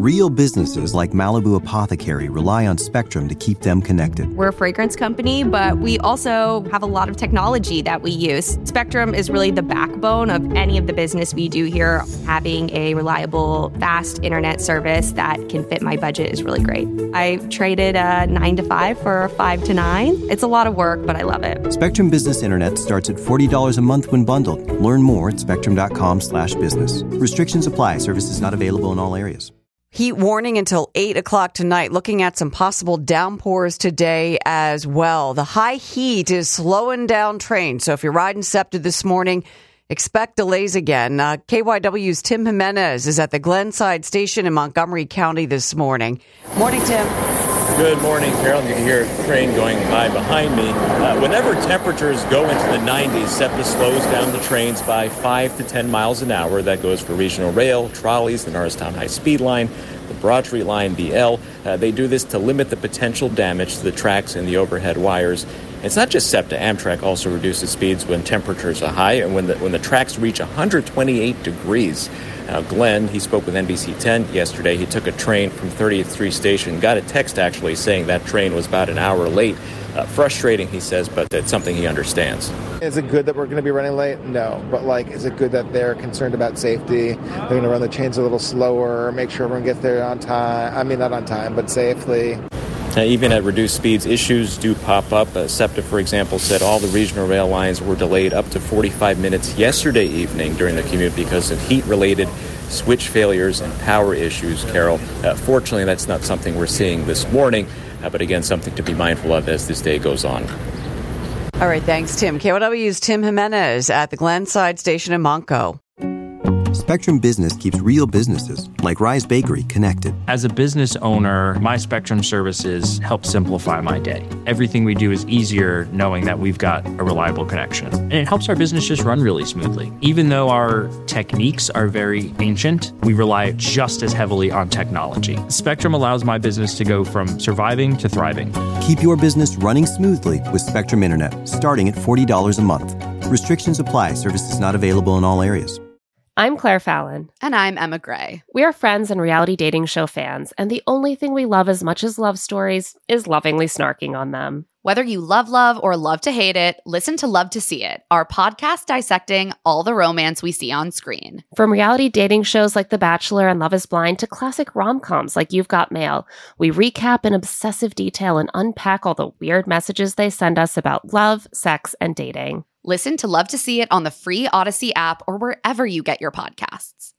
Real businesses like Malibu Apothecary rely on Spectrum to keep them connected. We're a fragrance company, but we also have a lot of technology that we use. Spectrum is really the backbone of any of the business we do here. Having a reliable, fast internet service that can fit my budget is really great. I traded a 9 to 5 for a 5 to 9. It's a lot of work, but I love it. Spectrum Business Internet starts at $40 a month when bundled. Learn more at spectrum.com/business. Restrictions apply. Services not available in all areas. Heat warning until 8 o'clock tonight. Looking at some possible downpours today as well. The high heat is slowing down trains. So if you're riding SEPTA this morning, expect delays again. KYW's Tim Jimenez is at the Glenside Station in Montgomery County this morning. Morning, Tim. Good morning, Carol. You can hear a train going by behind me. Whenever temperatures go into the 90s, SEPTA slows down the trains by 5 to 10 miles an hour. That goes for regional rail, trolleys, the Norristown High Speed Line, the Broad Street Line, BL. They do this to limit the potential damage to the tracks and the overhead wires. It's not just SEPTA. Amtrak also reduces speeds when temperatures are high and when the tracks reach 128 degrees. Now, Glenn, he spoke with NBC 10 yesterday. He took a train from 30th Street Station, got a text actually saying that train was about an hour late. Frustrating, he says, but it's something he understands. Is it good that we're going to be running late? No. But, is it good that they're concerned about safety? They're going to run the trains a little slower, make sure everyone gets there on time. I mean, not on time, but safely. Even at reduced speeds, issues do pop up. SEPTA, for example, said all the regional rail lines were delayed up to 45 minutes yesterday evening during the commute because of heat-related switch failures and power issues, Carol. Fortunately, that's not something we're seeing this morning, but again, something to be mindful of as this day goes on. All right, thanks, Tim. KYW's Tim Jimenez at the Glenside Station in Montco. Spectrum Business keeps real businesses, like Rise Bakery, connected. As a business owner, my Spectrum services help simplify my day. Everything we do is easier knowing that we've got a reliable connection. And it helps our business just run really smoothly. Even though our techniques are very ancient, we rely just as heavily on technology. Spectrum allows my business to go from surviving to thriving. Keep your business running smoothly with Spectrum Internet, starting at $40 a month. Restrictions apply. Services not available in all areas. I'm Claire Fallon. And I'm Emma Gray. We are friends and reality dating show fans, and the only thing we love as much as love stories is lovingly snarking on them. Whether you love or love to hate it, listen to Love to See It, our podcast dissecting all the romance we see on screen. From reality dating shows like The Bachelor and Love is Blind to classic rom-coms like You've Got Mail, we recap in obsessive detail and unpack all the weird messages they send us about love, sex, and dating. Listen to Love to See It on the free Odyssey app or wherever you get your podcasts.